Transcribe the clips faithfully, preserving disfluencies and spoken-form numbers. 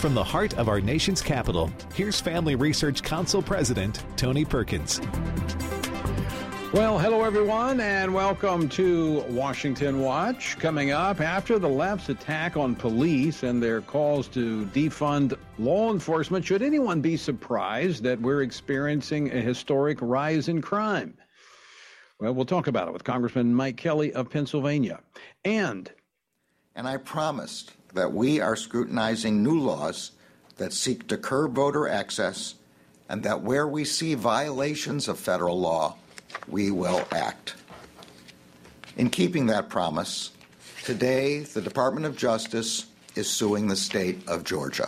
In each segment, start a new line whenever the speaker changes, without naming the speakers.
From the heart of our nation's capital, here's Family Research Council President Tony Perkins.
Well, hello, everyone, and welcome to Washington Watch. Coming up, after the left's attack on police and their calls to defund law enforcement, should anyone be surprised that we're experiencing a historic rise in crime? Well, we'll talk about it with Congressman Mike Kelly of Pennsylvania. And,
and I promised that we are scrutinizing new laws that seek to curb voter access, and that where we see violations of federal law, we will act. In keeping that promise, today the Department of Justice is suing the state of Georgia.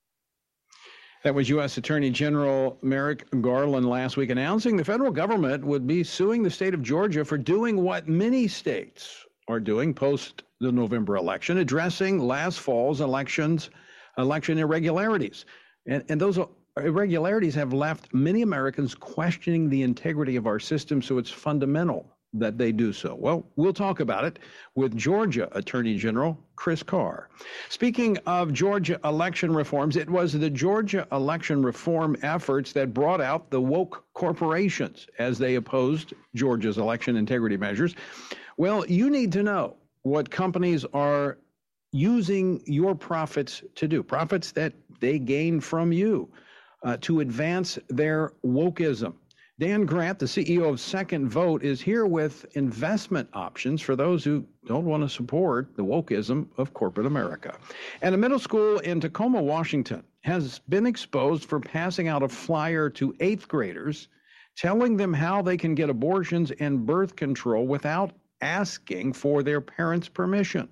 That was U S Attorney General Merrick Garland last week announcing the federal government would be suing the state of Georgia for doing what many states are doing post the November election, addressing last fall's elections, election irregularities. And, and those irregularities have left many Americans questioning the integrity of our system, so it's fundamental that they do so. Well, we'll talk about it with Georgia Attorney General Chris Carr. Speaking of Georgia election reforms, it was the Georgia election reform efforts that brought out the woke corporations as they opposed Georgia's election integrity measures. Well, you need to know what companies are using your profits to do, profits that they gain from you. Uh, to advance their wokeism. Dan Grant, the C E O of Second Vote, is here with investment options for those who don't want to support the wokeism of corporate America. And a middle school in Tacoma, Washington, has been exposed for passing out a flyer to eighth graders, telling them how they can get abortions and birth control without asking for their parents' permission.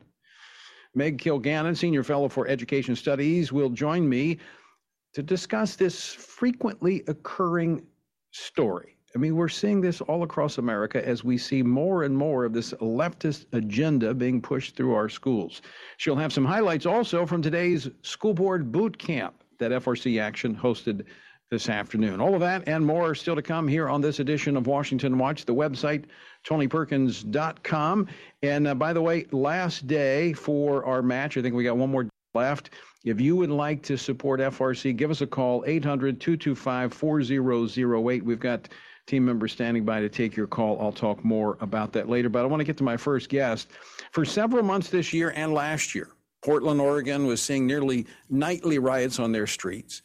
Meg Kilgannon, Senior Fellow for Education Studies, will join me to discuss this frequently occurring story. I mean, we're seeing this all across America as we see more and more of this leftist agenda being pushed through our schools. She'll have some highlights also from today's school board boot camp that F R C Action hosted this afternoon. All of that and more are still to come here on this edition of Washington Watch, the website, tony perkins dot com. And uh, by the way, last day for our match, I think we got one more left. If you would like to support F R C, give us a call, eight hundred, two two five, four zero zero eight. We've got team members standing by to take your call. I'll talk more about that later, but I want to get to my first guest. For several months this year and last year, Portland, Oregon was seeing nearly nightly riots on their streets.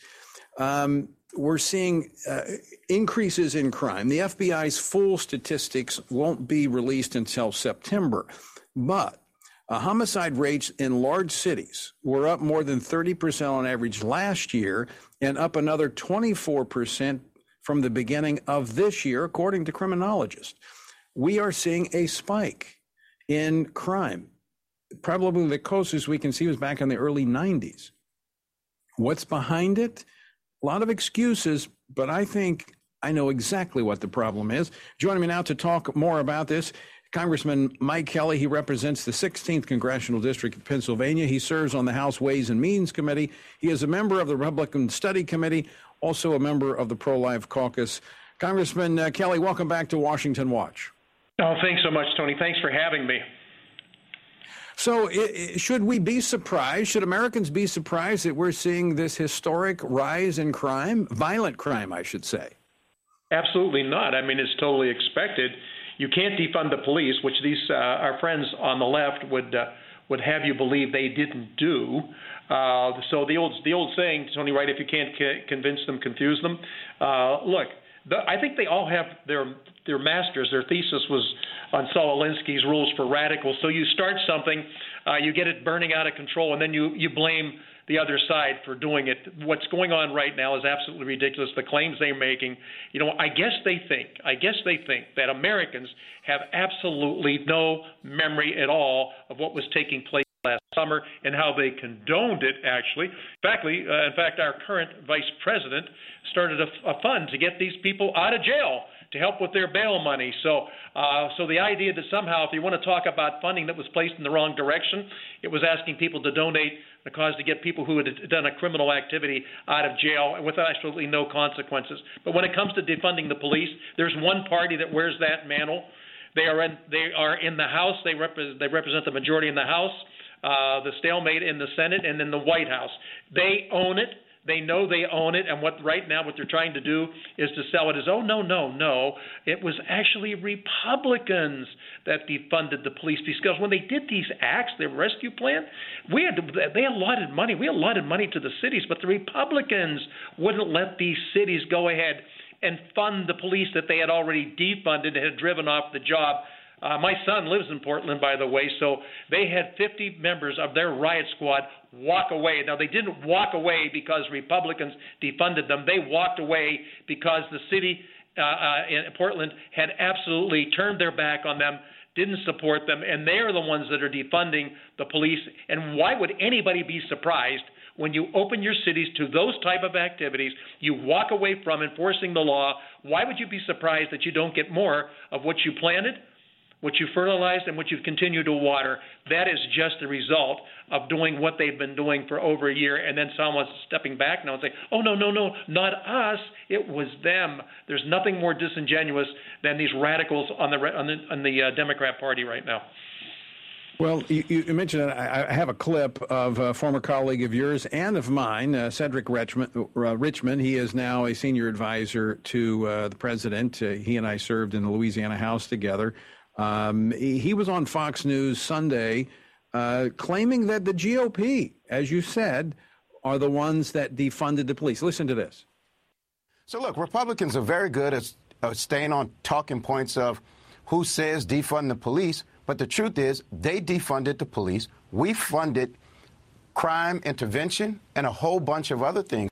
Um, we're seeing uh, increases in crime. The F B I's full statistics won't be released until September, but Uh, homicide rates in large cities were up more than thirty percent on average last year and up another twenty-four percent from the beginning of this year, according to criminologists. We are seeing a spike in crime. Probably the closest we can see was back in the early nineties. What's behind it? A lot of excuses, but I think I know exactly what the problem is. Joining me now to talk more about this, Congressman Mike Kelly. He represents the sixteenth Congressional District of Pennsylvania. He serves on the House Ways and Means Committee. He is a member of the Republican Study Committee, also a member of the Pro-Life Caucus. Congressman uh, Kelly, welcome back to Washington Watch.
Oh, thanks so much, Tony. Thanks for having me.
So it, it, should we be surprised? Should Americans be surprised that we're seeing this historic rise in crime, violent crime, I should say?
Absolutely not. I mean, it's totally expected. You can't defund the police, which these uh, our friends on the left would uh, would have you believe they didn't do. Uh, so the old the old saying, Tony, right? If you can't c- convince them, confuse them. Uh, look, the, I think they all have their their masters. Their thesis was on Saul Alinsky's Rules for Radicals. So you start something, uh, you get it burning out of control, and then you you blame the other side for doing it. What's going on right now is absolutely ridiculous. The claims they're making, you know, I guess they think, I guess they think that Americans have absolutely no memory at all of what was taking place last summer and how they condoned it, actually. In fact, uh, in fact our current vice president started a, a fund to get these people out of jail to help with their bail money. So uh, so the idea that somehow, if you want to talk about funding that was placed in the wrong direction, it was asking people to donate the cause to get people who had done a criminal activity out of jail with absolutely no consequences. But when it comes to defunding the police, there's one party that wears that mantle. They are in, they are in the House. They, repre- they represent the majority in the House. uh, the stalemate in the Senate and in the White House. They own it. They know they own it, and what right now what they're trying to do is to sell it as, oh, no, no, no. It was actually Republicans that defunded the police, because when they did these acts, the rescue plan, we had to, they allotted money. We allotted money to the cities, but the Republicans wouldn't let these cities go ahead and fund the police that they had already defunded and had driven off the job. Uh, my son lives in Portland, by the way, so they had fifty members of their riot squad walk away. Now, they didn't walk away because Republicans defunded them. They walked away because the city uh, uh, in Portland had absolutely turned their back on them, didn't support them, and they are the ones that are defunding the police. And why would anybody be surprised when you open your cities to those type of activities, you walk away from enforcing the law? Why would you be surprised that you don't get more of what you planted, what you fertilized, and what you've continued to water? That is just the result of doing what they've been doing for over a year, and then someone's stepping back now and saying, oh, no, no, no, not us, it was them. There's nothing more disingenuous than these radicals on the on the, on the uh, Democrat Party right now.
Well, you, you mentioned, I have a clip of a former colleague of yours and of mine, uh, Cedric Richmond, uh, Richmond. He is now a senior advisor to uh, the president. Uh, he and I served in the Louisiana House together. Um, he, he was on Fox News Sunday uh, claiming that the G O P, as you said, are the ones that defunded the police. Listen to this.
So, look, Republicans are very good at uh, staying on talking points of who says defund the police. But the truth is they defunded the police. We funded crime intervention and a whole bunch of other things.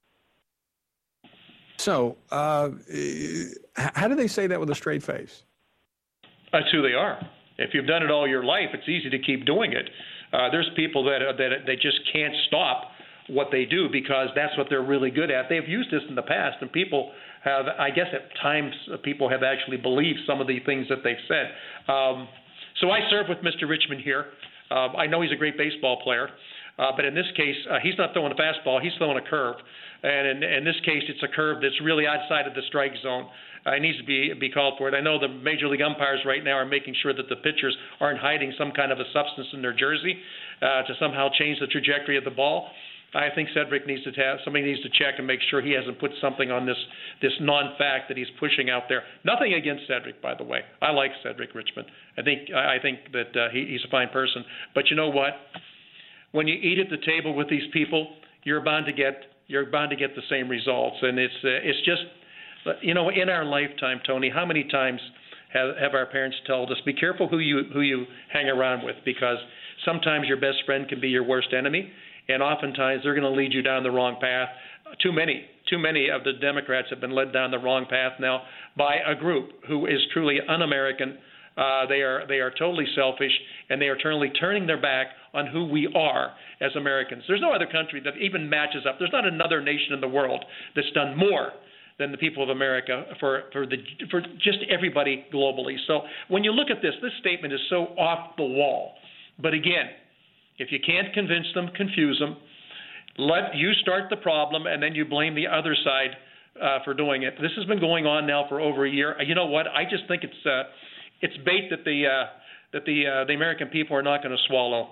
So uh, how do they say that with a straight face?
That's who they are. If you've done it all your life, it's easy to keep doing it. Uh, there's people that that they just can't stop what they do because that's what they're really good at. They've used this in the past, and people have, I guess at times, people have actually believed some of the things that they've said. Um, so I serve with Mister Richmond here. Uh, I know he's a great baseball player, uh, but in this case, uh, he's not throwing a fastball. He's throwing a curve. And in, in this case, it's a curve that's really outside of the strike zone. Uh, it needs to be be called for it. I know the major league umpires right now are making sure that the pitchers aren't hiding some kind of a substance in their jersey uh, to somehow change the trajectory of the ball. I think Cedric needs to have somebody needs to check and make sure he hasn't put something on this this non-fact that he's pushing out there. Nothing against Cedric, by the way. I like Cedric Richmond. I think I think that uh, he, he's a fine person. But you know what? When you eat at the table with these people, you're bound to get you're bound to get the same results. And it's uh, it's just, you know, in our lifetime, Tony, how many times have, have our parents told us, be careful who you who you hang around with, because sometimes your best friend can be your worst enemy. And oftentimes they're going to lead you down the wrong path. Too many, too many of the Democrats have been led down the wrong path now by a group who is truly un-American. Uh, they are they are totally selfish, and they are totally turning their back on who we are as Americans. There's no other country that even matches up. There's not another nation in the world that's done more than the people of America for for the for just everybody globally. So when you look at this, this statement is so off the wall. But again, if you can't convince them, confuse them. Let you start the problem, and then you blame the other side uh, for doing it. This has been going on now for over a year. You know what? I just think it's uh, it's bait that the uh, that the uh, the American people are not going to swallow.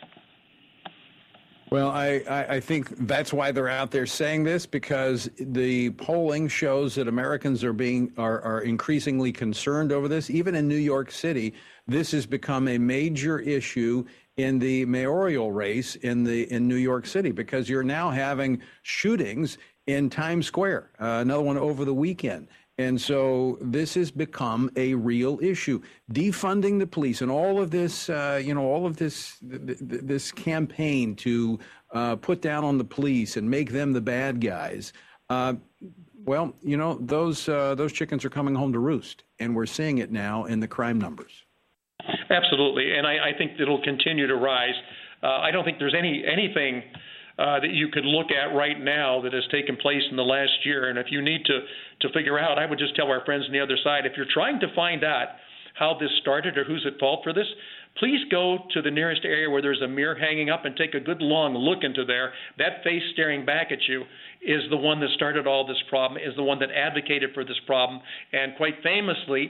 Well, I, I, I think that's why they're out there saying this, because the polling shows that Americans are being are, are increasingly concerned over this. Even in New York City, this has become a major issue in the mayoral race in the in New York City, because you're now having shootings in Times Square, uh, another one over the weekend. And so this has become a real issue. Defunding the police and all of this, uh, you know, all of this th- th- this campaign to uh, put down on the police and make them the bad guys. Uh, well, you know, those uh, those chickens are coming home to roost, and we're seeing it now in the crime numbers.
Absolutely, and I, I think it'll continue to rise. Uh, I don't think there's any anything uh, that you could look at right now that has taken place in the last year. And if you need to to figure out, I would just tell our friends on the other side, if you're trying to find out how this started or who's at fault for this, please go to the nearest area where there's a mirror hanging up and take a good long look into there. That face staring back at you is the one that started all this problem, is the one that advocated for this problem, and quite famously,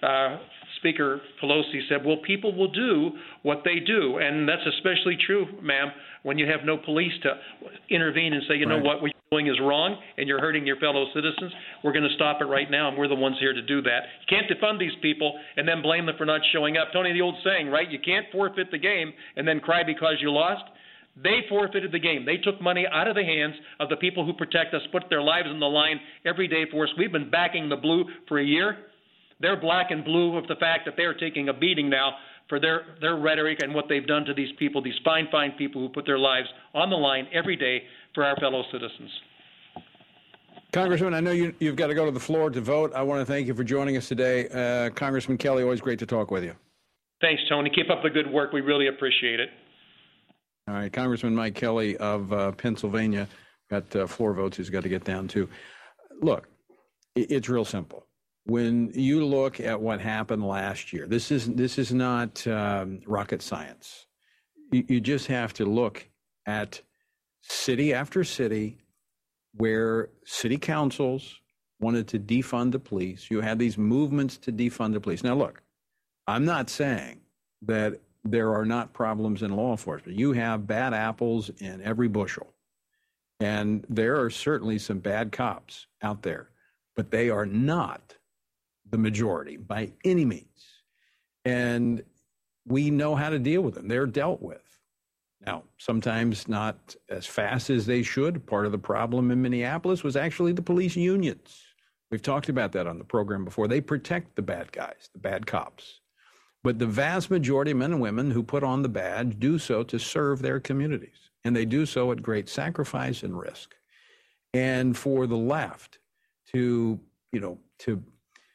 uh, Speaker Pelosi said, well, people will do what they do. And that's especially true, ma'am, when you have no police to intervene and say, you know
right.
what, what you're doing is wrong and you're hurting your fellow citizens. We're going to stop it right now, and we're the ones here to do that. You can't defund these people and then blame them for not showing up. Tony, the old saying, right? You can't forfeit the game and then cry because you lost. They forfeited the game. They took money out of the hands of the people who protect us, put their lives on the line every day for us. We've been backing the blue for a year. They're black and blue of the fact that they're taking a beating now for their, their rhetoric and what they've done to these people, these fine, fine people who put their lives on the line every day for our fellow citizens.
Congressman, I know you, you've got to go to the floor to vote. I want to thank you for joining us today. Uh, Congressman Kelly, always great to talk with you.
Thanks, Tony. Keep up the good work. We really appreciate it.
All right, Congressman Mike Kelly of uh, Pennsylvania got uh, floor votes he's got to get down to. Look, it, it's real simple. When you look at what happened last year, this is this is not um, rocket science. You, you just have to look at city after city where city councils wanted to defund the police. You had these movements to defund the police. Now, look, I'm not saying that there are not problems in law enforcement. You have bad apples in every bushel. And there are certainly some bad cops out there, but they are not the majority by any means. And we know how to deal with them. They're dealt with. Now, sometimes not as fast as they should. Part of the problem in Minneapolis was actually the police unions. We've talked about that on the program before. They protect the bad guys, the bad cops. But the vast majority of men and women who put on the badge do so to serve their communities. And they do so at great sacrifice and risk. And for the left to, you know, to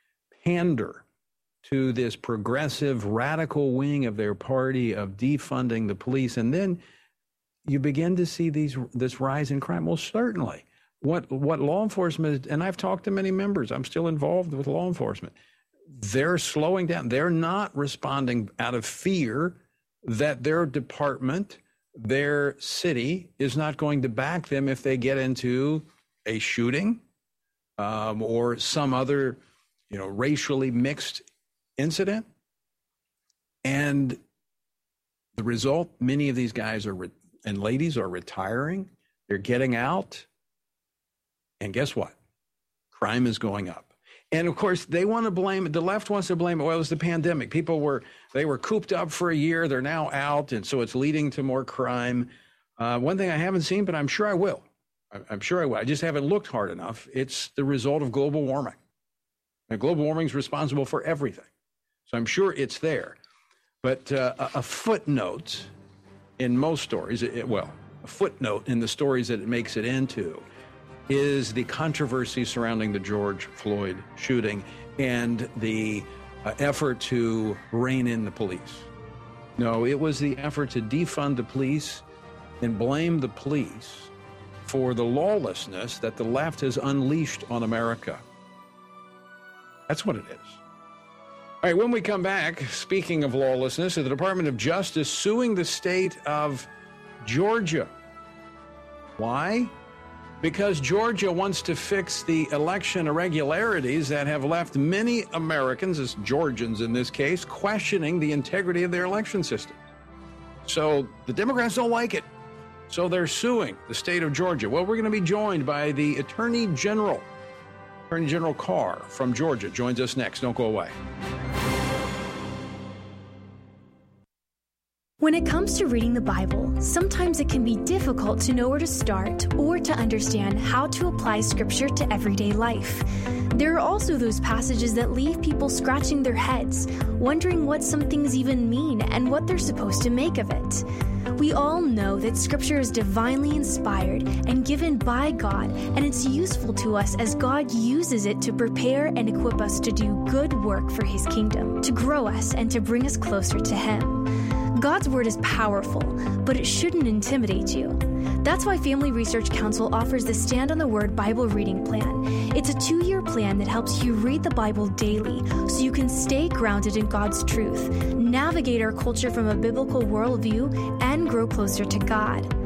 pander to this progressive radical wing of their party of defunding the police, and then you begin to see these this rise in crime. Well, certainly what what law enforcement, and I've talked to many members, I'm still involved with law enforcement, they're slowing down. They're not responding out of fear that their department, their city is not going to back them if they get into a shooting um, or some other, you know, racially mixed incident. And the result, many of these guys are re- and ladies are retiring. They're getting out. And guess what? Crime is going up. And of course, they want to blame it. The left wants to blame it. Well, it was the pandemic. People were, they were cooped up for a year. They're now out. And so it's leading to more crime. Uh, one thing I haven't seen, but I'm sure I will. I'm sure I will. I just haven't looked hard enough. It's the result of global warming. And global warming is responsible for everything. So I'm sure it's there. But uh, a footnote in most stories, it, well, a footnote in the stories that it makes it into is the controversy surrounding the George Floyd shooting and the uh, effort to rein in the police. No, it was the effort to defund the police and blame the police for the lawlessness that the left has unleashed on America. That's what it is. All right, when we come back, speaking of lawlessness, the Department of Justice suing the state of Georgia. Why? Because Georgia wants to fix the election irregularities that have left many Americans, as Georgians in this case, questioning the integrity of their election system. So the Democrats don't like it. So they're suing the state of Georgia. Well, we're going to be joined by the Attorney General. Attorney General Carr from Georgia joins us next. Don't go away.
When it comes to reading the Bible, sometimes it can be difficult to know where to start or to understand how to apply Scripture to everyday life. There are also those passages that leave people scratching their heads, wondering what some things even mean and what they're supposed to make of it. We all know that Scripture is divinely inspired and given by God, and it's useful to us as God uses it to prepare and equip us to do good work for His kingdom, to grow us and to bring us closer to Him. God's Word is powerful, but it shouldn't intimidate you. That's why Family Research Council offers the Stand on the Word Bible Reading Plan. It's a two-year plan that helps you read the Bible daily so you can stay grounded in God's truth, navigate our culture from a biblical worldview, and grow closer to God.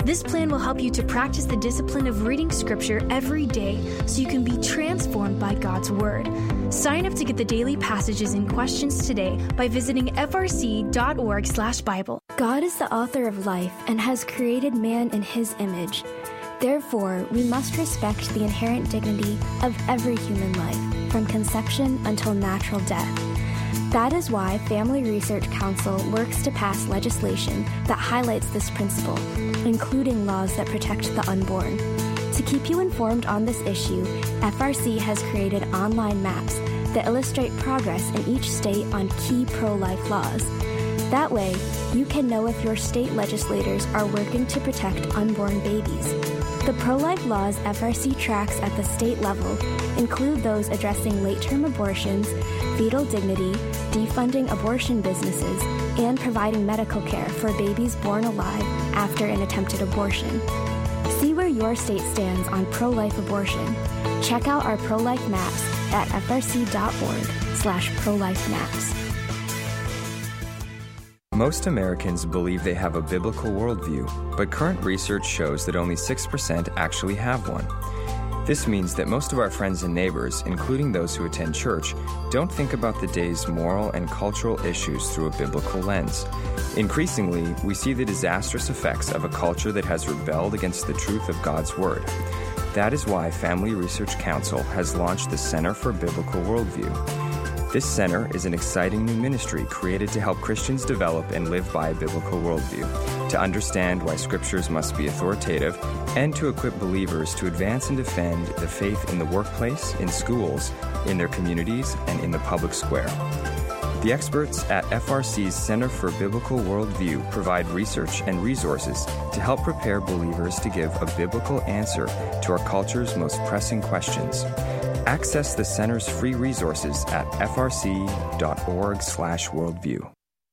This plan will help you to practice the discipline of reading Scripture every day so you can be transformed by God's Word. Sign up to get the daily passages and questions today by visiting f r c dot org slash Bible.
God is the author of life and has created man in his image. Therefore, we must respect the inherent dignity of every human life, from conception until natural death. That is why Family Research Council works to pass legislation that highlights this principle, including laws that protect the unborn. To keep you informed on this issue, F R C has created online maps that illustrate progress in each state on key pro-life laws. That way, you can know if your state legislators are working to protect unborn babies. The pro-life laws F R C tracks at the state level include those addressing late-term abortions, fetal dignity, defunding abortion businesses, and providing medical care for babies born alive after an attempted abortion. See where your state stands on pro-life abortion. Check out our pro-life maps at f r c dot org slash pro-life maps.
Most Americans believe they have a biblical worldview, but current research shows that only six percent actually have one. This means that most of our friends and neighbors, including those who attend church, don't think about the day's moral and cultural issues through a biblical lens. Increasingly, we see the disastrous effects of a culture that has rebelled against the truth of God's Word. That is why Family Research Council has launched the Center for Biblical Worldview. This center is an exciting new ministry created to help Christians develop and live by a biblical worldview, to understand why scriptures must be authoritative, and to equip believers to advance and defend the faith in the workplace, in schools, in their communities, and in the public square. The experts at F R C's Center for Biblical Worldview provide research and resources to help prepare believers to give a biblical answer to our culture's most pressing questions. Access the center's free resources at f r c dot org slash worldview.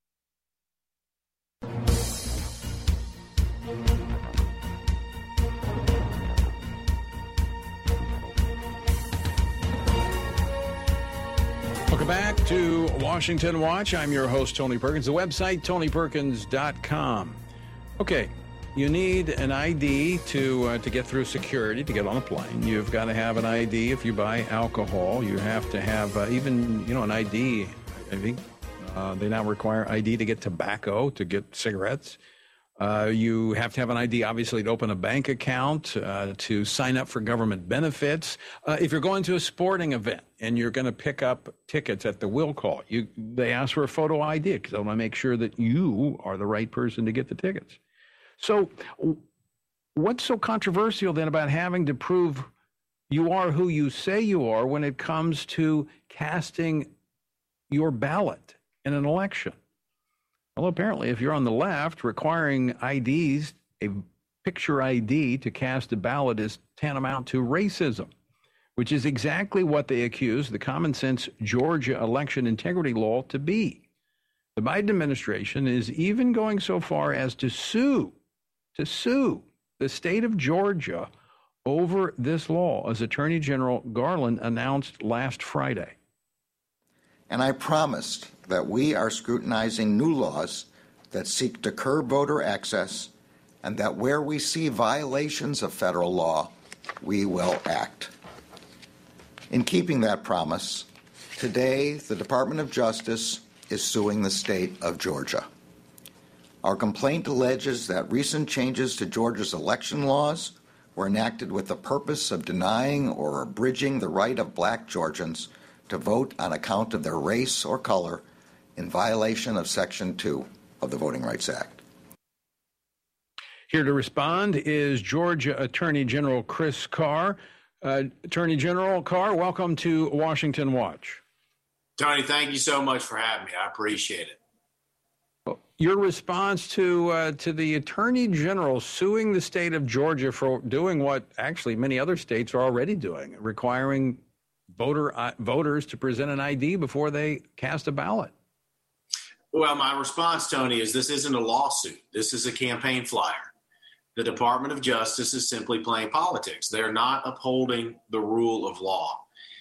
Welcome back to Washington Watch. I'm your host, Tony Perkins. The website, tony perkins dot com. Okay. You need an I D to uh, to get through security, to get on a plane. You've got to have an I D if you buy alcohol. You have to have uh, even, you know, an I D. I think uh, they now require I D to get tobacco, to get cigarettes. Uh, you have to have an I D, obviously, to open a bank account, uh, to sign up for government benefits. Uh, if you're going to a sporting event and you're going to pick up tickets at the will call, you they ask for a photo I D because they want to make sure that you are the right person to get the tickets. So what's so controversial then about having to prove you are who you say you are when it comes to casting your ballot in an election? Well, apparently, if you're on the left, requiring I Ds, a picture I D to cast a ballot is tantamount to racism, which is exactly what they accuse the common sense Georgia election integrity law to be. The Biden administration is even going so far as to sue to sue the state of Georgia over this law, as Attorney General Garland announced last Friday.
And I promised that we are scrutinizing new laws that seek to curb voter access, and that where we see violations of federal law, we will act. In keeping that promise, today the Department of Justice is suing the state of Georgia. Our complaint alleges that recent changes to Georgia's election laws were enacted with the purpose of denying or abridging the right of black Georgians to vote on account of their race or color in violation of Section two of the Voting Rights Act.
Here to respond is Georgia Attorney General Chris Carr. Uh, Attorney General Carr, welcome to Washington Watch.
Tony, thank you so much for having me. I appreciate it.
Your response to uh, to the Attorney General suing the state of Georgia for doing what actually many other states are already doing, requiring voter uh, voters to present an I D before they cast a ballot.
Well, my response, Tony, is this isn't a lawsuit. This is a campaign flyer. The Department of Justice is simply playing politics. They're not upholding the rule of law.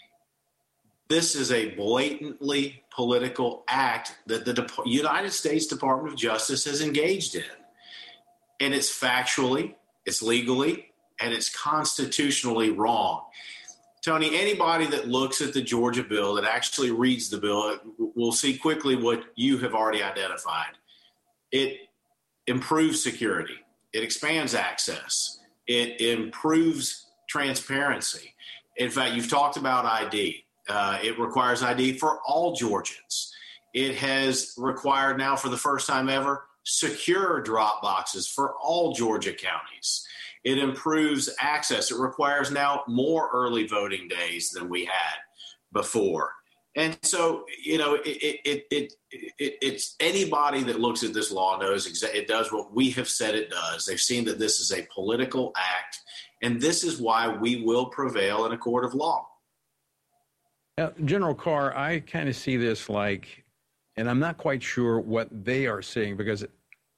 This is a blatantly political act that the De- United States Department of Justice has engaged in. And it's factually It's legally and it's constitutionally wrong. Tony, anybody that looks at the Georgia bill, that actually reads the bill, will see quickly what you have already identified. It improves security. It expands access. It improves transparency. In fact, you've talked about I D. Uh, it requires I D for all Georgians. It has required now for the first time ever secure drop boxes for all Georgia counties. It improves access. It requires now more early voting days than we had before. And so, you know, it, it, it, it, it's anybody that looks at this law knows exa- it does what we have said it does. They've seen that this is a political act, and this is why we will prevail in a court of law.
Uh, General Carr, I kind of see this like, and I'm not quite sure what they are seeing, because it,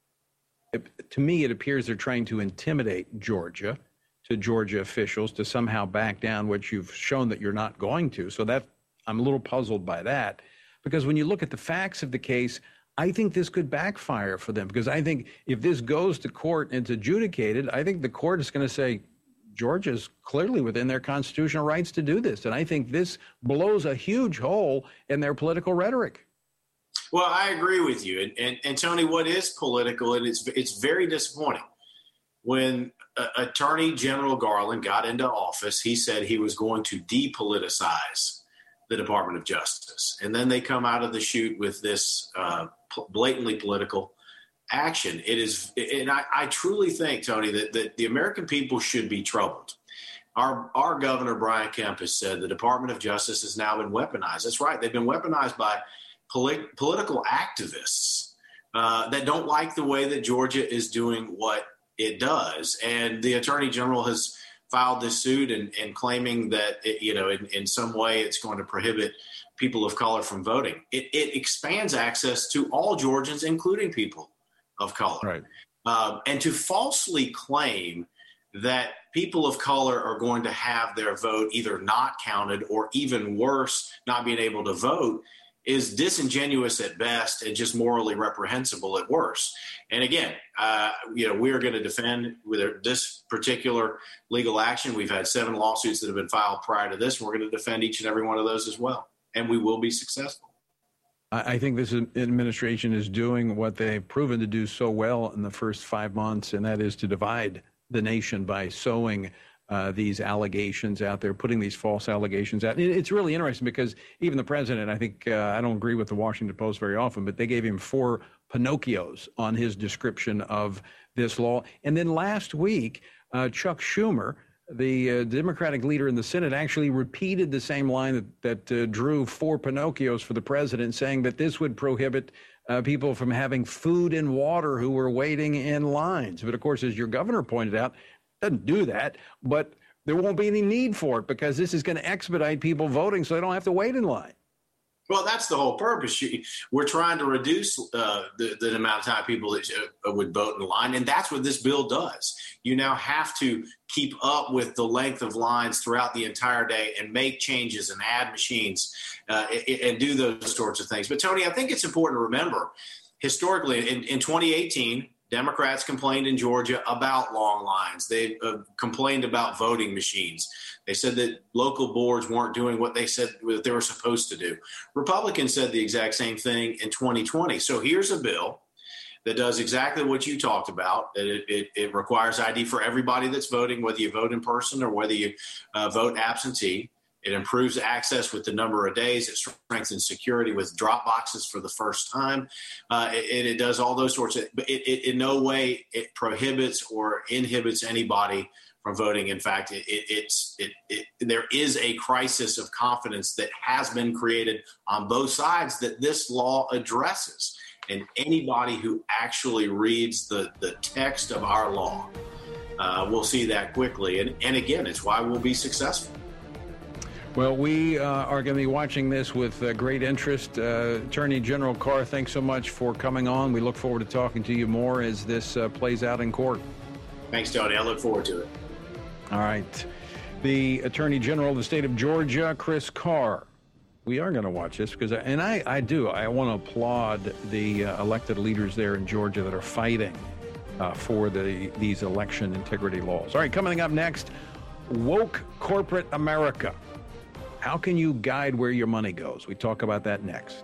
it, to me, it appears they're trying to intimidate Georgia, to Georgia officials, to somehow back down, which you've shown that you're not going to. So that I'm a little puzzled by that, because when you look at the facts of the case, I think this could backfire for them, because I think if this goes to court and it's adjudicated, I think the court is going to say, Georgia's clearly within their constitutional rights to do this. And I think this blows a huge hole in their political rhetoric.
Well, I agree with you. And, and, and Tony, what is political, and it's, it's very disappointing. When uh, Attorney General Garland got into office, he said he was going to depoliticize the Department of Justice. And then they come out of the chute with this uh, blatantly political action. It is, and I, I truly think, Tony, that, that the American people should be troubled. Our, our governor, Brian Kemp, has said the Department of Justice has now been weaponized. That's right. They've been weaponized by polit- political activists uh, that don't like the way that Georgia is doing what it does. And the Attorney General has filed this suit and, and claiming that, it, you know, in, in some way it's going to prohibit people of color from voting. It, it expands access to all Georgians, including people of color.
Right.
Um, and to falsely claim that people of color are going to have their vote either not counted or even worse, not being able to vote, is disingenuous at best and just morally reprehensible at worst. And again, uh, you know, we're going to defend with this particular legal action. We've had seven lawsuits that have been filed prior to this. And we're going to defend each and every one of those as well. And we will be successful.
I think this administration is doing what they've proven to do so well in the first five months, and that is to divide the nation by sowing uh, these allegations out there, putting these false allegations out. It's really interesting because even the president, I think, uh, I don't agree with the Washington Post very often, but they gave him four Pinocchios on his description of this law. And then last week, uh, Chuck Schumer, the uh, Democratic leader in the Senate, actually repeated the same line that, that uh, drew four Pinocchios for the president, saying that this would prohibit uh, people from having food and water who were waiting in lines. But of course, as your governor pointed out, it doesn't do that, but there won't be any need for it because this is going to expedite people voting so they don't have to wait in line.
Well, that's the whole purpose. We're trying to reduce uh, the, the amount of time people that uh, would vote in line, and that's what this bill does. You now have to keep up with the length of lines throughout the entire day and make changes and add machines uh, and, and do those sorts of things. But, Tony, I think it's important to remember, historically, in, in twenty eighteen, Democrats complained in Georgia about long lines. They uh, complained about voting machines. They said that local boards weren't doing what they said what they were supposed to do. Republicans said the exact same thing in twenty twenty. So here's a bill that does exactly what you talked about. It, it, it requires I D for everybody that's voting, whether you vote in person or whether you uh, vote absentee. It improves access with the number of days. It strengthens security with drop boxes for the first time. Uh, it, it does all those sorts of, but it, it, in no way it prohibits or inhibits anybody from voting. In fact, it, it, it's it, it, there is a crisis of confidence that has been created on both sides that this law addresses. And anybody who actually reads the, the text of our law uh, will see that quickly. And, and again, it's why we'll be successful.
Well, we uh, are going to be watching this with uh, great interest. Uh, Attorney General Carr, thanks so much for coming on. We look forward to talking to you more as this uh, plays out in court.
Thanks, Tony. I look forward to it.
All right. The Attorney General of the state of Georgia, Chris Carr. We are going to watch this because, and I, I do, I want to applaud the uh, elected leaders there in Georgia that are fighting uh, for the these election integrity laws. All right, coming up next, woke corporate America. How can you guide where your money goes? We talk about that next.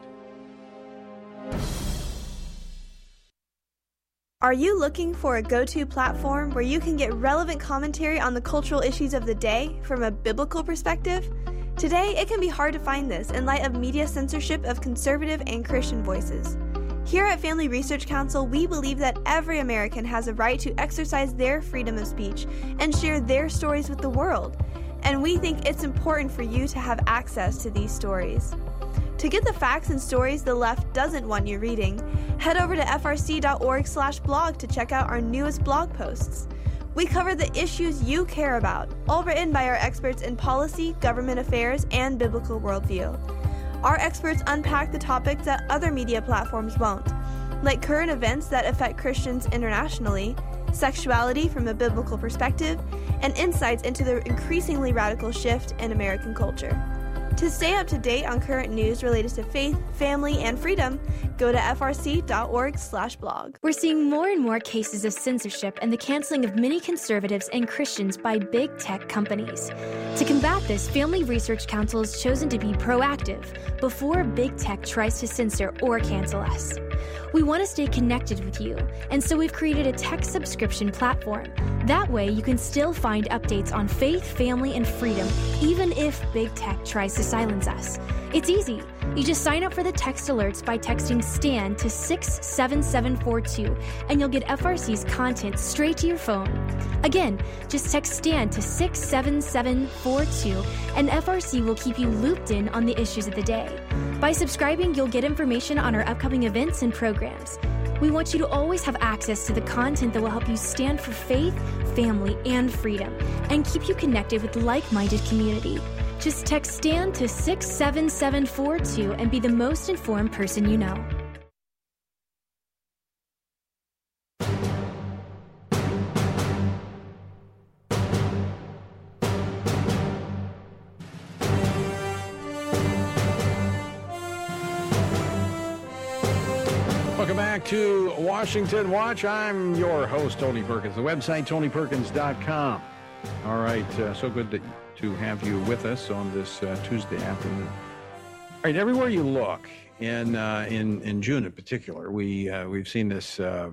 Are you looking for a go-to platform where you can get relevant commentary on the cultural issues of the day from a biblical perspective? Today, it can be hard to find this in light of media censorship of conservative and Christian voices. Here at Family Research Council, we believe that every American has a right to exercise their freedom of speech and share their stories with the world. And we think it's important for you to have access to these stories. To get the facts and stories the left doesn't want you reading, head over to f r c dot org slash blog to check out our newest blog posts. We cover the issues you care about, all written by our experts in policy, government affairs, and biblical worldview. Our experts unpack the topics that other media platforms won't, like current events that affect Christians internationally, sexuality from a biblical perspective, and insights into the increasingly radical shift in American culture. To stay up to date on current news related to faith, family, and freedom, go to f r c dot org slash blog.
We're seeing more and more cases of censorship and the canceling of many conservatives and Christians by big tech companies. To combat this, Family Research Council has chosen to be proactive before big tech tries to censor or cancel us. We want to stay connected with you, and so we've created a tech subscription platform. That way, you can still find updates on faith, family, and freedom, even if big tech tries to silence us. It's easy. You just sign up for the text alerts by texting STAN to six seven seven four two, and you'll get F R C's content straight to your phone. Again, just text STAN to six seven seven four two, and F R C will keep you looped in on the issues of the day. By subscribing, you'll get information on our upcoming events and programs. We want you to always have access to the content that will help you stand for faith, family, and freedom, and keep you connected with the like-minded community. Just text STAN to six seven seven four two and be the most informed person you know.
Welcome back to Washington Watch. I'm your host, Tony Perkins. The website, tony perkins dot com. All right, uh, so good to, to have you with us on this uh, Tuesday afternoon. All right, everywhere you look, in uh, in in June in particular, we uh, we've seen this uh,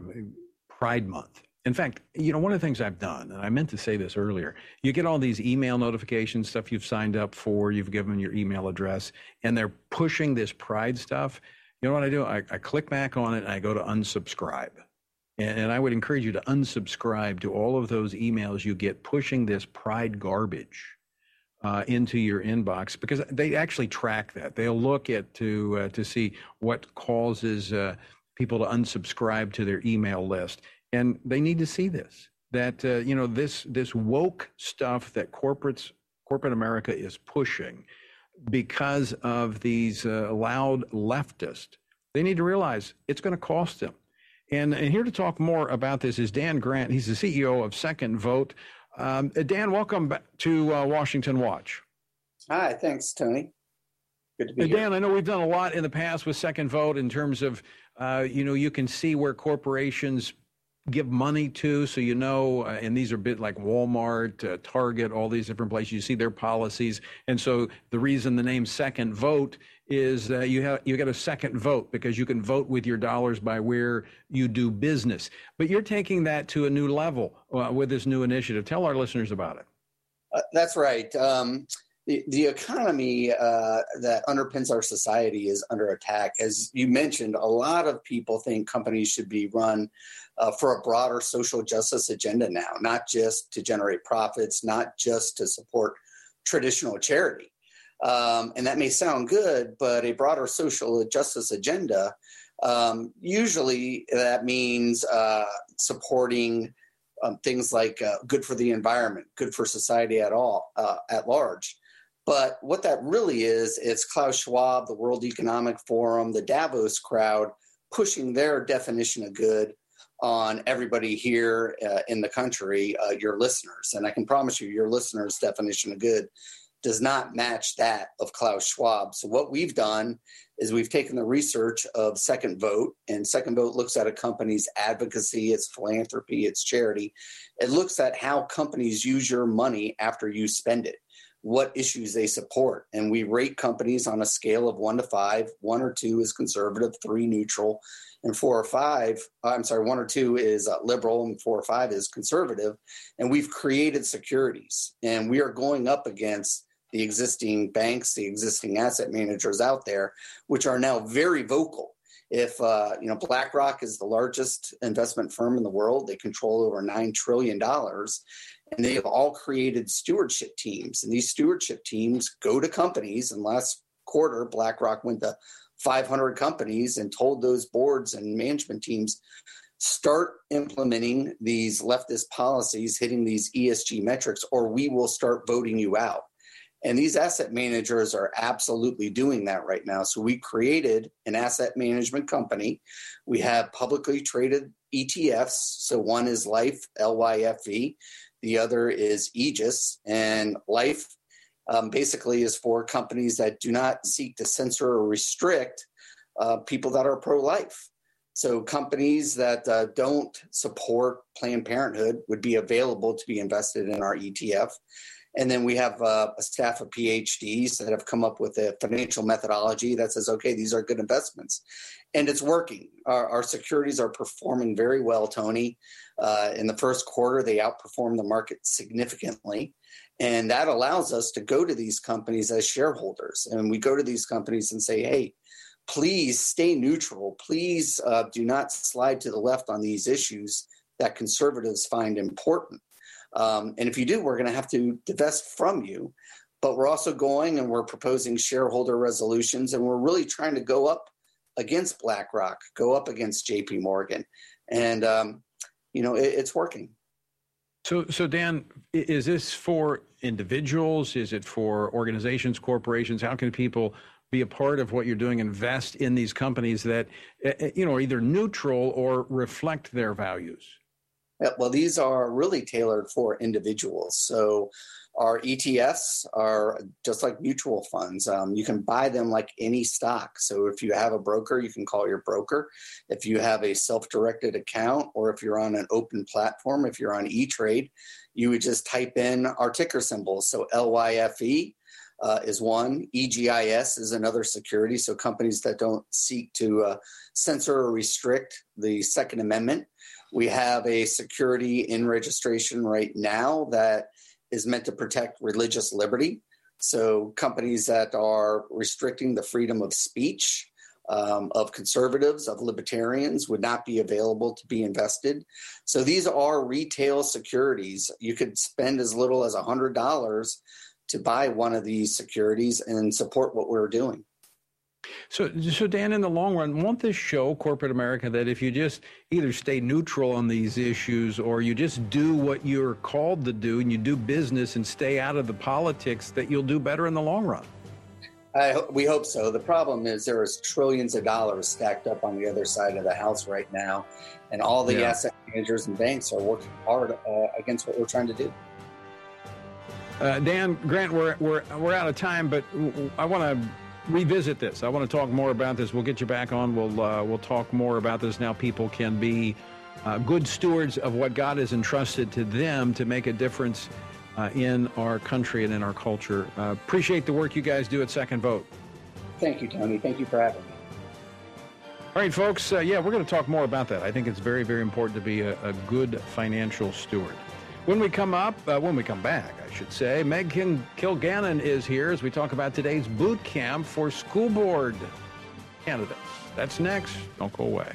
Pride Month. In fact, you know, one of the things I've done, and I meant to say this earlier, you get all these email notifications, stuff you've signed up for, you've given your email address, and they're pushing this Pride stuff. You know what I do? I, I click back on it and I go to unsubscribe. And, and I would encourage you to unsubscribe to all of those emails you get pushing this Pride garbage uh, into your inbox, because they actually track that. They'll look at to uh, to see what causes uh, people to unsubscribe to their email list. And they need to see this, that, uh, you know, this this woke stuff that corporates, corporate America is pushing, because of these uh, loud leftists, they need to realize it's going to cost them. And, and here to talk more about this is Dan Grant. He's the C E O of Second Vote. Um, Dan, welcome back to uh, Washington Watch.
Hi, thanks, Tony. Good to be
uh,
here.
Dan, I know we've done a lot in the past with Second Vote in terms of, uh, you know, you can see where corporations give money to, so you know, uh, and these are a bit like Walmart, uh, Target, all these different places. You see their policies, and so the reason the name Second Vote is uh, you have you get a second vote, because you can vote with your dollars by where you do business. But you're taking that to a new level uh, with this new initiative. Tell our listeners about it.
Uh, that's right. Um, the the economy uh, that underpins our society is under attack. As you mentioned, a lot of people think companies should be run Uh, for a broader social justice agenda now, not just to generate profits, not just to support traditional charity. Um, and that may sound good, but a broader social justice agenda, um, usually that means uh, supporting um, things like uh, good for the environment, good for society at all, uh, at large. But what that really is, it's Klaus Schwab, the World Economic Forum, the Davos crowd pushing their definition of good on everybody here uh, in the country, uh, your listeners. And I can promise you, your listeners' definition of good does not match that of Klaus Schwab. So what we've done is we've taken the research of Second Vote, and Second Vote looks at a company's advocacy, its philanthropy, its charity. It looks at how companies use your money after you spend it, what issues they support. And we rate companies on a scale of one to five. One or two is conservative, three neutral, and four or five, I'm sorry, one or two is uh, liberal, and four or five is conservative. And we've created securities, and we are going up against the existing banks, the existing asset managers out there, which are now very vocal. If, uh, you know, BlackRock is the largest investment firm in the world, they control over nine trillion dollars, and they have all created stewardship teams. And these stewardship teams go to companies. And last quarter, BlackRock went to five hundred companies and told those boards and management teams, start implementing these leftist policies, hitting these E S G metrics, or we will start voting you out. And these asset managers are absolutely doing that right now. So we created an asset management company. We have publicly traded E T Fs. So one is Life, L Y F E. The other is Aegis. And Life um, basically is for companies that do not seek to censor or restrict uh, people that are pro-life. So companies that uh, don't support Planned Parenthood would be available to be invested in our E T F. And then we have uh, a staff of P H Ds that have come up with a financial methodology that says, okay, these are good investments. And it's working. Our, our securities are performing very well, Tony. Uh, in the first quarter, they outperformed the market significantly. And that allows us to go to these companies as shareholders. And we go to these companies and say, hey, please stay neutral. Please uh, do not slide to the left on these issues that conservatives find important. Um, and if you do, we're going to have to divest from you. But we're also going and we're proposing shareholder resolutions, and we're really trying to go up against BlackRock, go up against J P Morgan. And, um, you know, it, it's working.
So, so Dan, is this for individuals? Is it for organizations, corporations? How can people be a part of what you're doing, invest in these companies that, you know, are either neutral or reflect their values?
Yeah, well, these are really tailored for individuals. So our E T Fs are just like mutual funds. Um, you can buy them like any stock. So if you have a broker, you can call your broker. If you have a self-directed account, or if you're on an open platform, if you're on E-Trade, you would just type in our ticker symbols. So L Y F E uh, is one. E G I S is another security. So companies that don't seek to uh, censor or restrict the Second Amendment. We have a security in registration right now that is meant to protect religious liberty. So companies that are restricting the freedom of speech um, of conservatives, of libertarians, would not be available to be invested. So these are retail securities. You could spend as little as one hundred dollars to buy one of these securities and support what we're doing.
So, so Dan, in the long run, won't this show corporate America that if you just either stay neutral on these issues, or you just do what you're called to do and you do business and stay out of the politics, that you'll do better in the long run?
I, we hope so. The problem is there is trillions of dollars stacked up on the other side of the house right now, and all the yeah. asset managers and banks are working hard uh, against what we're trying to do.
Uh, Dan, Grant, we're we're we're out of time, but I want to revisit this. I want to talk more about this. We'll get you back on. We'll uh, we'll talk more about this. Now people can be uh, good stewards of what God has entrusted to them to make a difference uh, in our country and in our culture. Uh, appreciate the work you guys do at Second Vote.
Thank you, Tony. Thank you for having me.
All right, folks. Uh, yeah, we're going to talk more about that. I think it's very, very important to be a, a good financial steward. When we come up, uh, when we come back, I should say, Meg Kilgannon is here as we talk about today's boot camp for school board candidates. That's next. Don't go away.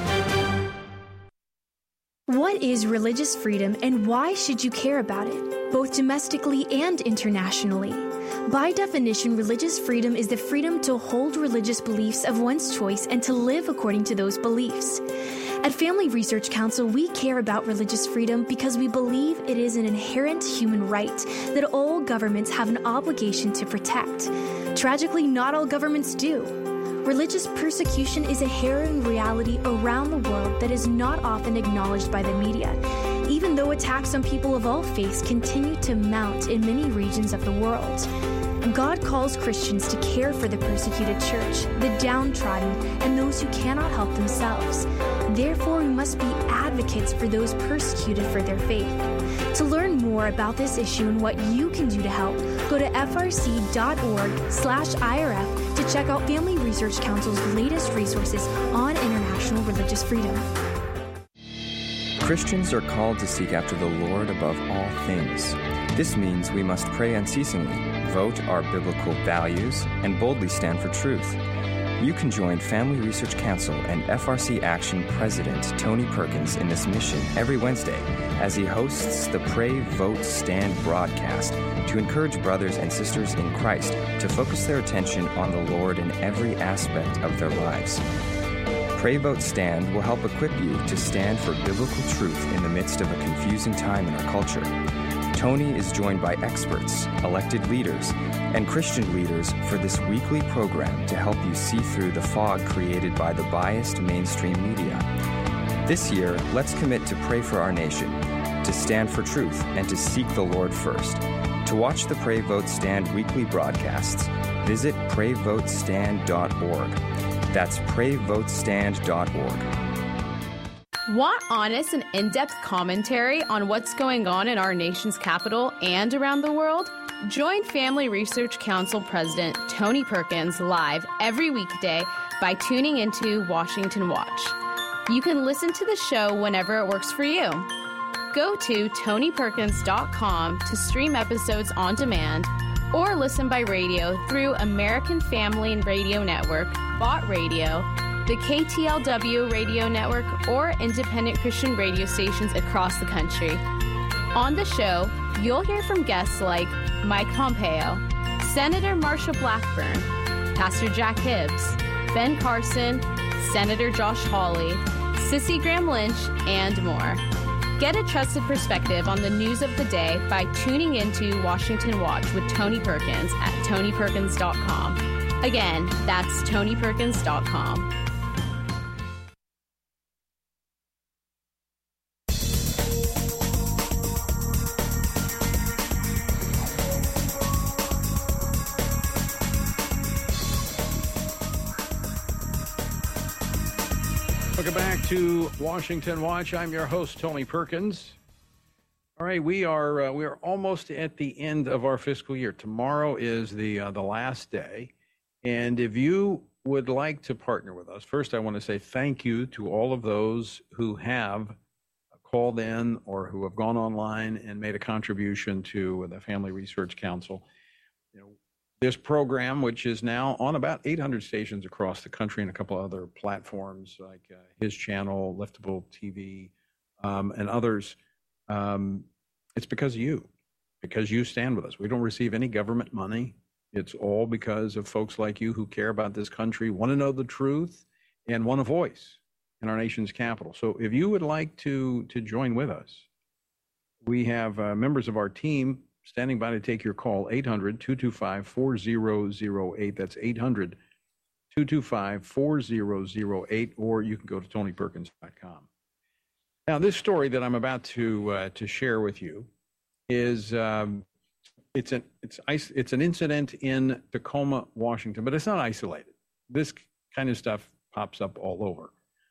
What is religious freedom, and why should you care about it, both domestically and internationally? By definition, religious freedom is the freedom to hold religious beliefs of one's choice and to live according to those beliefs. At Family Research Council, we care about religious freedom because we believe it is an inherent human right that all governments have an obligation to protect. Tragically, not all governments do. Religious persecution is a harrowing reality around the world that is not often acknowledged by the media. Even even though attacks on people of all faiths continue to mount in many regions of the world. God calls Christians to care for the persecuted church, the downtrodden, and those who cannot help themselves. Therefore, we must be advocates for those persecuted for their faith. To learn more about this issue and what you can do to help, go to frc.org slash IRF to check out Family Research Council's latest resources on international religious freedom.
Christians are called to seek after the Lord above all things. This means we must pray unceasingly, vote our biblical values, and boldly stand for truth. You can join Family Research Council and F R C Action President Tony Perkins in this mission every Wednesday as he hosts the Pray, Vote, Stand broadcast to encourage brothers and sisters in Christ to focus their attention on the Lord in every aspect of their lives. Pray, Vote, Stand will help equip you to stand for biblical truth in the midst of a confusing time in our culture. Tony is joined by experts, elected leaders, and Christian leaders for this weekly program to help you see through the fog created by the biased mainstream media. This year, let's commit to pray for our nation, to stand for truth, and to seek the Lord first. To watch the Pray, Vote, Stand weekly broadcasts, visit pray vote stand dot org. That's pray vote stand dot org.
Want honest and in-depth commentary on what's going on in our nation's capital and around the world? Join Family Research Council President Tony Perkins live every weekday by tuning into Washington Watch. You can listen to the show whenever it works for you. Go to tony perkins dot com to stream episodes on demand or listen by radio through American Family and Radio Network, Bott Radio, the K T L W radio network, or independent Christian radio stations across the country. On the show, you'll hear from guests like Mike Pompeo, Senator Marsha Blackburn, Pastor Jack Hibbs, Ben Carson, Senator Josh Hawley, Sissy Graham Lynch, and more. Get a trusted perspective on the news of the day by tuning into Washington Watch with Tony Perkins at tony perkins dot com. Again, that's tony perkins dot com.
Welcome back to Washington Watch. I'm your host, Tony Perkins. All right, we are uh, we are almost at the end of our fiscal year. Tomorrow is the uh, the last day, and if you would like to partner with us, first I want to say thank you to all of those who have called in or who have gone online and made a contribution to the Family Research Council. You know, this program, which is now on about eight hundred stations across the country and a couple other platforms like uh, his channel, Liftable T V, um, and others, um, it's because of you, because you stand with us. We don't receive any government money. It's all because of folks like you who care about this country, want to know the truth, and want a voice in our nation's capital. So if you would like to, to join with us, we have uh, members of our team standing by to take your call, eight hundred, two two five, four zero zero eight. That's eight hundred, two two five, four zero zero eight, or you can go to tony perkins dot com. Now, this story that I'm about to uh, to share with you is um, it's an it's it's an incident in Tacoma, Washington, but it's not isolated. This kind of stuff pops up all over,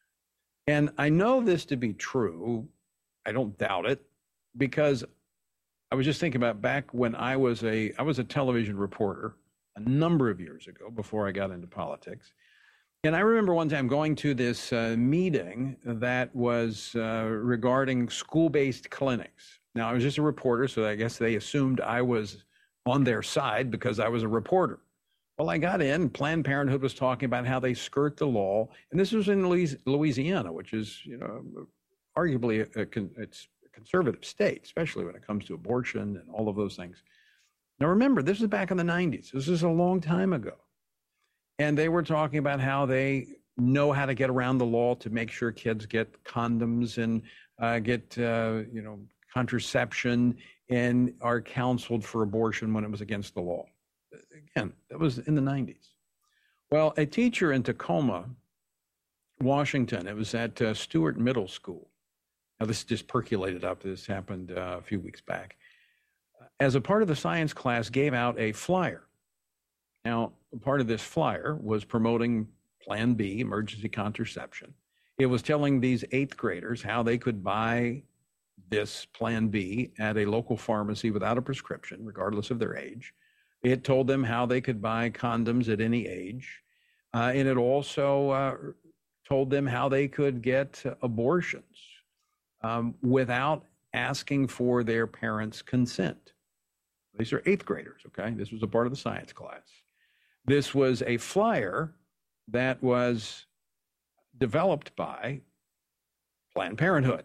and I know this to be true. I don't doubt it, because I was just thinking about back when I was a I was a television reporter a number of years ago before I got into politics. And I remember one time going to this uh, meeting that was uh, regarding school-based clinics. Now, I was just a reporter, so I guess they assumed I was on their side because I was a reporter. Well, I got in, Planned Parenthood was talking about how they skirt the law. And this was in Louisiana, which is, you know, arguably a, a, it's conservative state, especially when it comes to abortion and all of those things. Now, remember, this is back in the nineties. This is a long time ago. And they were talking about how they know how to get around the law to make sure kids get condoms and uh, get, uh, you know, contraception and are counseled for abortion when it was against the law. Again, that was in the nineties. Well, a teacher in Tacoma, Washington, it was at uh, Stewart Middle School. Now, this just percolated up. This happened uh, a few weeks back. As a part of the science class, gave out a flyer. Now, part of this flyer was promoting Plan B, emergency contraception. It was telling these eighth graders how they could buy this Plan B at a local pharmacy without a prescription, regardless of their age. It told them how they could buy condoms at any age. Uh, and it also uh, told them how they could get abortions um, without asking for their parents' consent. These are eighth graders, okay? This was a part of the science class. This was a flyer that was developed by Planned Parenthood.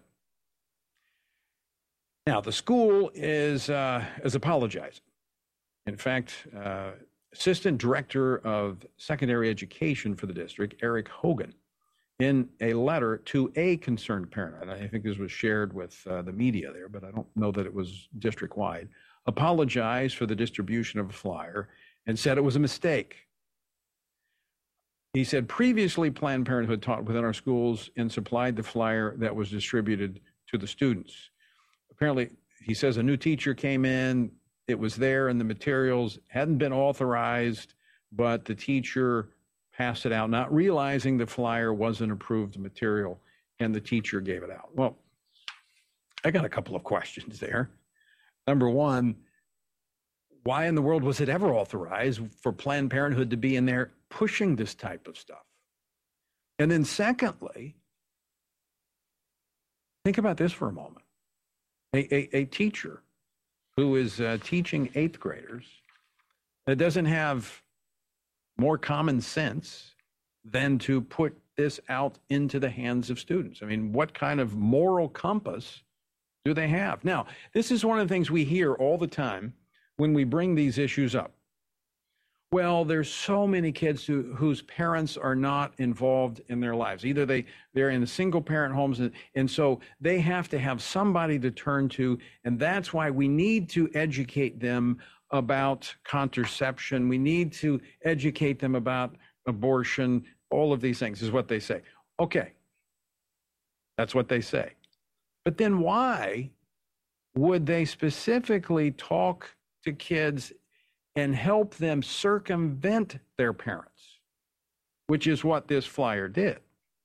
Now, the school is, uh, is apologizing. In fact, uh, Assistant Director of Secondary Education for the district, Eric Hogan, in a letter to a concerned parent, and I think this was shared with uh, the media there, but I don't know that it was district-wide, apologized for the distribution of a flyer and said it was a mistake. He said, previously Planned Parenthood taught within our schools and supplied the flyer that was distributed to the students. Apparently, he says a new teacher came in, it was there in the materials, hadn't been authorized, but the teacher passed it out, not realizing the flyer wasn't approved material, and the teacher gave it out. Well, I got a couple of questions there. Number one, why in the world was it ever authorized for Planned Parenthood to be in there pushing this type of stuff? And then secondly, think about this for a moment. A, a, a teacher who is uh, teaching eighth graders that doesn't have more common sense than to put this out into the hands of students. I mean, what kind of moral compass do they have? Now, this is one of the things we hear all the time when we bring these issues up. Well, there's so many kids who, whose parents are not involved in their lives. Either they, they're in single parent homes, and, and so they have to have somebody to turn to, and that's why we need to educate them about contraception. We need to educate them about abortion. All of these things is what they say. Okay, that's what they say. But then why would they specifically talk to kids and help them circumvent their parents, which is what this flyer did?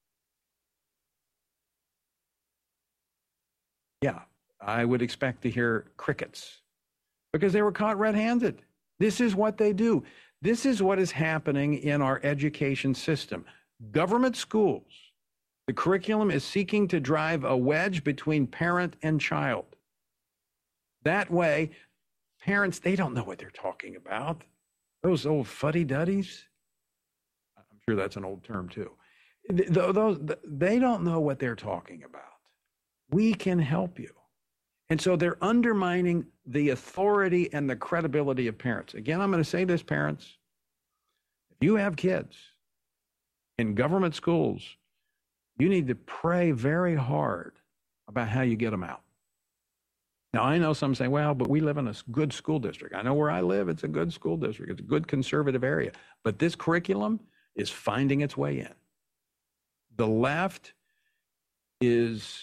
Yeah, I would expect to hear crickets because they were caught red-handed. This is what they do. This is what is happening in our education system. Government schools, the curriculum is seeking to drive a wedge between parent and child. That way, parents, they don't know what they're talking about. Those old fuddy-duddies, I'm sure that's an old term too. Those, they don't know what they're talking about. We can help you. And so they're undermining the authority and the credibility of parents. Again, I'm going to say this, parents. If you have kids in government schools, you need to pray very hard about how you get them out. Now, I know some say, well, but we live in a good school district. I know where I live, it's a good school district. It's a good conservative area. But this curriculum is finding its way in. The left is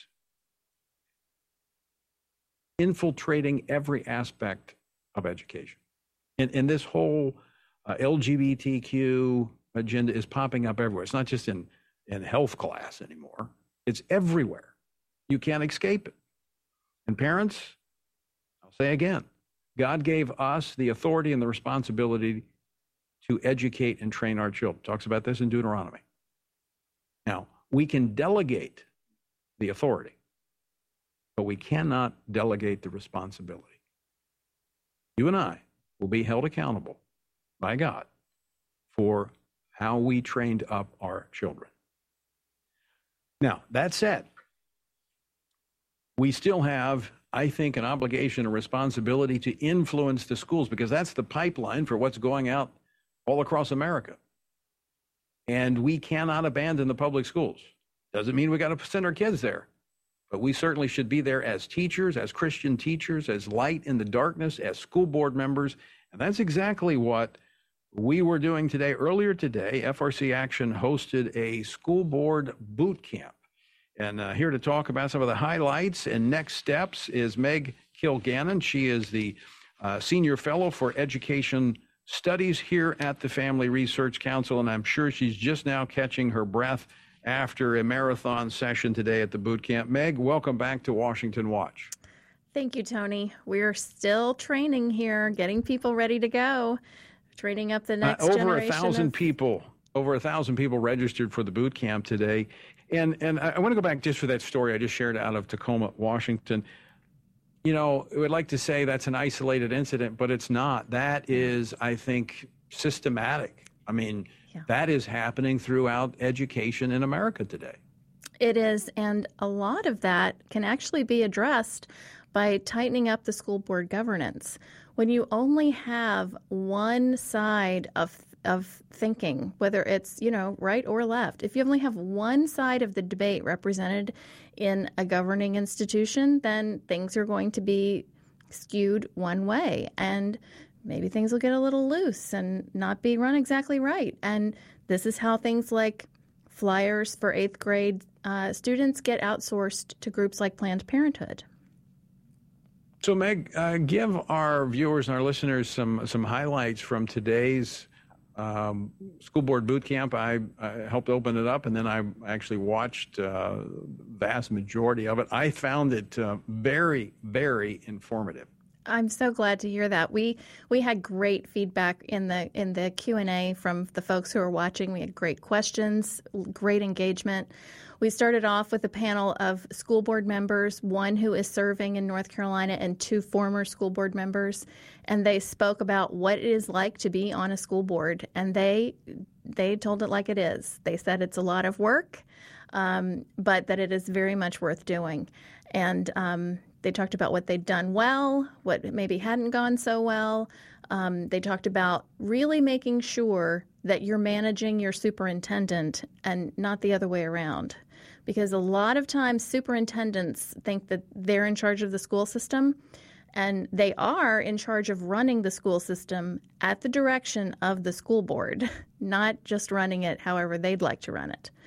infiltrating every aspect of education. And, and this whole uh, L G B T Q agenda is popping up everywhere. It's not just in, in health class anymore. It's everywhere. You can't escape it. And parents, I'll say again, God gave us the authority and the responsibility to educate and train our children. Talks about this in Deuteronomy. Now, we can delegate the authority, but we cannot delegate the responsibility. You and I will be held accountable by God for how we trained up our children. Now, that said, we still have, I think, an obligation and responsibility to influence the schools, because that's the pipeline for what's going out all across America. And we cannot abandon the public schools. Doesn't mean we got to send our kids there, but we certainly should be there as teachers, as Christian teachers, as light in the darkness, as school board members. And that's exactly what we were doing today. Earlier today, F R C Action hosted a school board boot camp. And uh, here to talk about some of the highlights and next steps is Meg Kilgannon. She is the uh, Senior Fellow for Education Studies here at the Family Research Council, and I'm sure she's just now catching her breath after a marathon session today at the boot camp. Meg, welcome back to Washington Watch.
Thank you, Tony. We're still training here, getting people ready to go, training up the next
uh, over
generation.
Over a thousand
of...
people, over a thousand people registered for the boot camp today. And and I, I want to go back just for that story I just shared out of Tacoma, Washington. You know, I would like to say that's an isolated incident, but it's not. That is, I think, systematic. I mean, yeah. that is happening throughout education in America today.
It is, and a lot of that can actually be addressed by tightening up the school board governance. When you only have one side of of thinking, whether it's, you know, right or left, if you only have one side of the debate represented in a governing institution, then things are going to be skewed one way, and maybe things will get a little loose and not be run exactly right. And this is how things like flyers for eighth grade uh, students get outsourced to groups like Planned Parenthood.
So, Meg, uh, give our viewers and our listeners some some highlights from today's um, school board boot camp. I, I helped open it up, and then I actually watched uh, the vast majority of it. I found it uh, very, very informative.
I'm so glad to hear that. We we had great feedback in the in the Q and A from the folks who are watching. We had great questions, great engagement. We started off with a panel of school board members, one who is serving in North Carolina and two former school board members, and they spoke about what it is like to be on a school board, and they they told it like it is. They said it's a lot of work, um, but that it is very much worth doing. And um, they talked about what they'd done well, what maybe hadn't gone so well. Um, they talked about really making sure that you're managing your superintendent and not the other way around. Because a lot of times superintendents think that they're in charge of the school system, and they are in charge of running the school system at the direction of the school board, not just running it however they'd like to run it.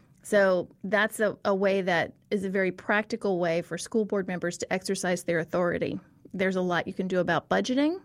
So that's a, a way that is a very practical way for school board members to exercise their authority. There's a lot you can do about budgeting.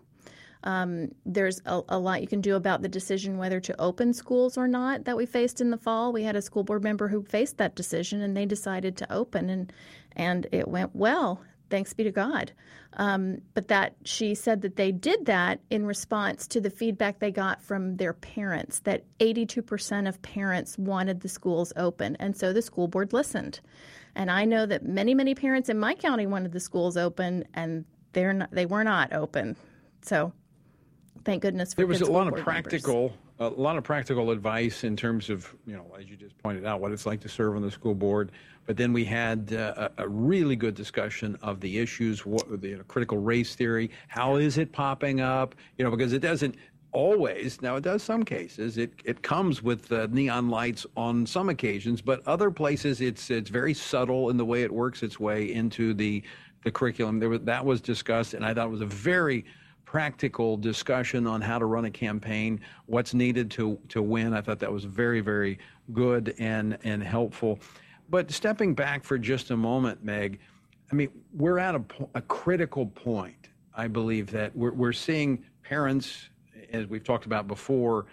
Um, there's a, a lot you can do about the decision whether to open schools or not that we faced in the fall. We had a school board member who faced that decision, and they decided to open, and and it went well. Thanks be to God. Um, but that she said that they did that in response to the feedback they got from their parents, that eighty-two percent of parents wanted the schools open. And so the school board listened. And I know that many, many parents in my county wanted the schools open, and they're not, they were not open. So thank goodness for
there was
good
a lot
school
of
board
practical
members.
a lot of practical advice in terms of, you know, as you just pointed out, what it's like to serve on the school board. But then we had uh, a, a really good discussion of the issues, what, the you know, critical race theory. How is it popping up? You know, because it doesn't always. Now, it does some cases. It it comes with uh, neon lights on some occasions, but other places it's it's very subtle in the way it works its way into the the curriculum. There was, that was discussed, and I thought it was a very practical discussion on how to run a campaign, what's needed to to win. I thought that was very, very good and and helpful. But stepping back for just a moment, Meg, I mean, we're at a, a critical point. I believe that we're we're seeing parents, as we've talked about before,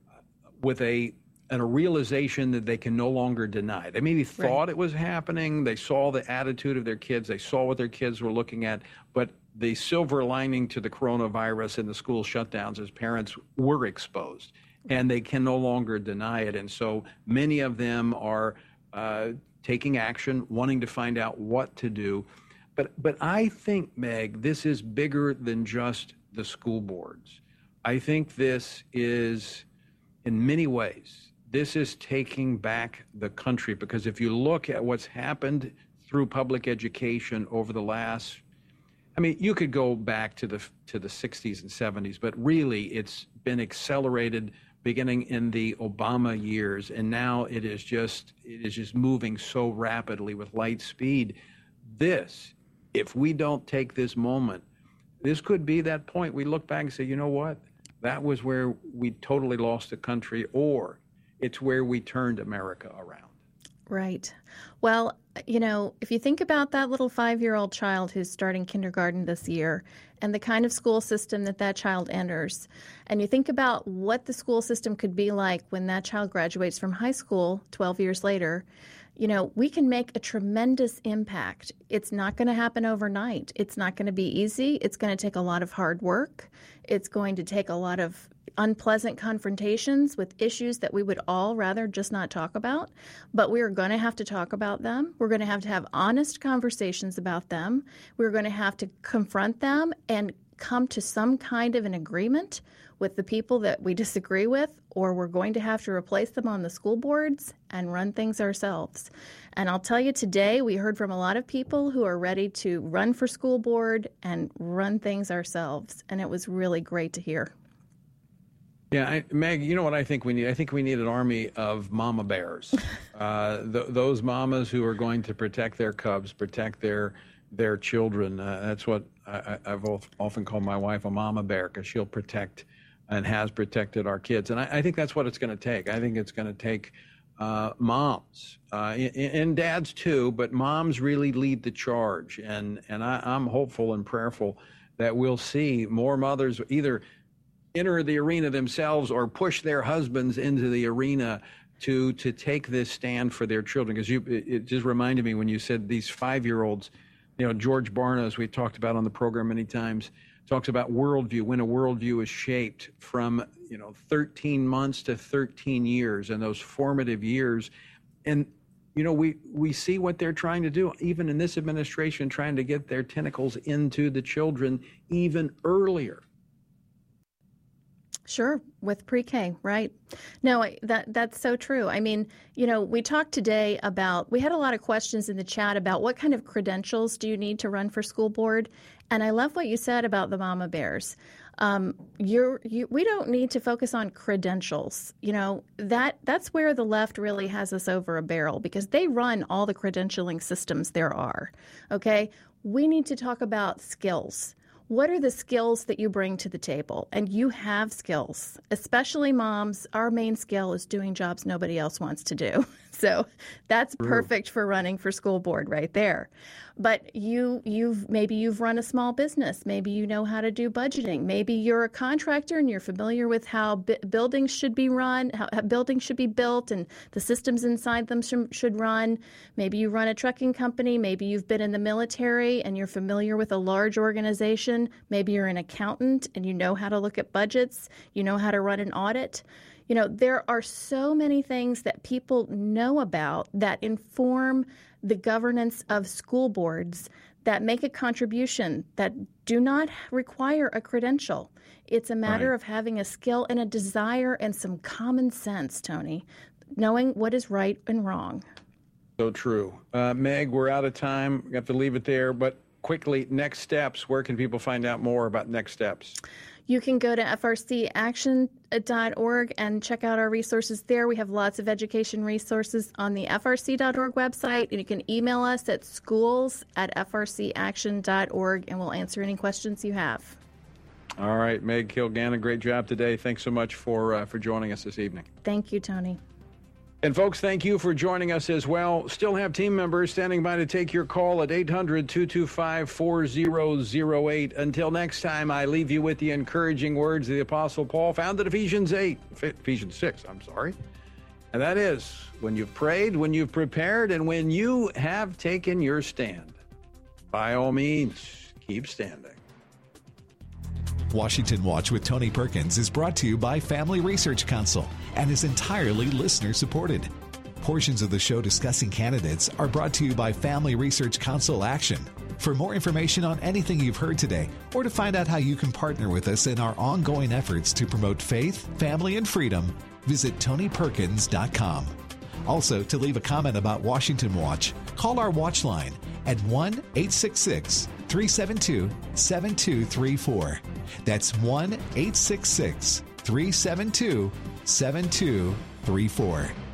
with a and a realization that they can no longer deny. They maybe thought right. it was happening. They saw the attitude of their kids. They saw what their kids were looking at. But the silver lining to the coronavirus and the school shutdowns is parents were exposed, and they can no longer deny it. And so many of them are uh, taking action, wanting to find out what to do. But but I think, Meg, this is bigger than just the school boards. I think this is, in many ways, this is taking back the country, because if you look at what's happened through public education over the last, I mean, you could go back to the to the sixties and seventies, but really it's been accelerated beginning in the Obama years, and now it is just it is just moving so rapidly with light speed. This, if we don't take this moment, this could be that point we look back and say, you know what, that was where we totally lost the country, or it's where we turned America around.
Right. Well, you know, if you think about that little five-year-old child who's starting kindergarten this year and the kind of school system that that child enters, and you think about what the school system could be like when that child graduates from high school twelve years later, you know, we can make a tremendous impact. It's not going to happen overnight. It's not going to be easy. It's going to take a lot of hard work. It's going to take a lot of unpleasant confrontations with issues that we would all rather just not talk about. But we're going to have to talk about them. We're going to have to have honest conversations about them. We're going to have to confront them and come to some kind of an agreement with the people that we disagree with, or we're going to have to replace them on the school boards and run things ourselves. And I'll tell you, today we heard from a lot of people who are ready to run for school board and run things ourselves. And it was really great to hear.
Yeah, I, Meg, you know what I think we need? I think we need an army of mama bears. uh, th- those mamas who are going to protect their cubs, protect their their children. Uh, that's what I, I've often called my wife a mama bear, because she'll protect and has protected our kids. And I, I think that's what it's going to take. I think it's going to take uh, moms uh, and, and dads too, but moms really lead the charge. And, and I, I'm hopeful and prayerful that we'll see more mothers either enter the arena themselves or push their husbands into the arena to to take this stand for their children. Because you, it, it just reminded me when you said these five-year-olds, you know, George Barna, as we talked about on the program many times, talks about worldview, when a worldview is shaped from, you know, thirteen months to thirteen years, and those formative years. And, you know, we, we see what they're trying to do, even in this administration, trying to get their tentacles into the children even earlier.
Sure, with pre-K, right? No, that that's so true. I mean, you know, we talked today about, we had a lot of questions in the chat about what kind of credentials do you need to run for school board? And I love what you said about the mama bears. Um, you're, you, we don't need to focus on credentials. You know, that that's where the left really has us over a barrel, because they run all the credentialing systems there are, okay? We need to talk about skills. What are the skills that you bring to the table? And you have skills, especially moms. Our main skill is doing jobs nobody else wants to do. So that's perfect for running for school board right there. But you, you've maybe you've run a small business. Maybe you know how to do budgeting. Maybe you're a contractor and you're familiar with how b- buildings should be run, how, how buildings should be built, and the systems inside them sh- should run. Maybe you run a trucking company. Maybe you've been in the military and you're familiar with a large organization. Maybe you're an accountant and you know how to look at budgets. You know how to run an audit. You know, there are so many things that people know about that inform the governance of school boards that make a contribution, that do not require a credential. It's a matter right. of having a skill and a desire and some common sense, Tony, knowing what is right and wrong.
So true. Uh, Meg, we're out of time. We have to leave it there. But quickly, next steps. Where can people find out more about next steps?
You can go to f r c action dot org and check out our resources there. We have lots of education resources on the f r c dot org website, and you can email us at schools at f r c action dot org, and we'll answer any questions you have.
All right, Meg Kilgannon, great job today. Thanks so much for uh, for joining us this evening.
Thank you, Tony.
And folks, thank you for joining us as well. Still have team members standing by to take your call at eight hundred, two two five, four zero zero eight. Until next time, I leave you with the encouraging words of the Apostle Paul found in Ephesians eight, Ephesians six, I'm sorry. And that is, when you've prayed, when you've prepared, and when you have taken your stand, by all means, keep standing.
Washington Watch with Tony Perkins is brought to you by Family Research Council and is entirely listener-supported. Portions of the show discussing candidates are brought to you by Family Research Council Action. For more information on anything you've heard today, or to find out how you can partner with us in our ongoing efforts to promote faith, family, and freedom, visit tony perkins dot com. Also, to leave a comment about Washington Watch, call our watch line at one eight six six, three seven two, seven two three four. That's one eight six six, three seven two, seven two three four.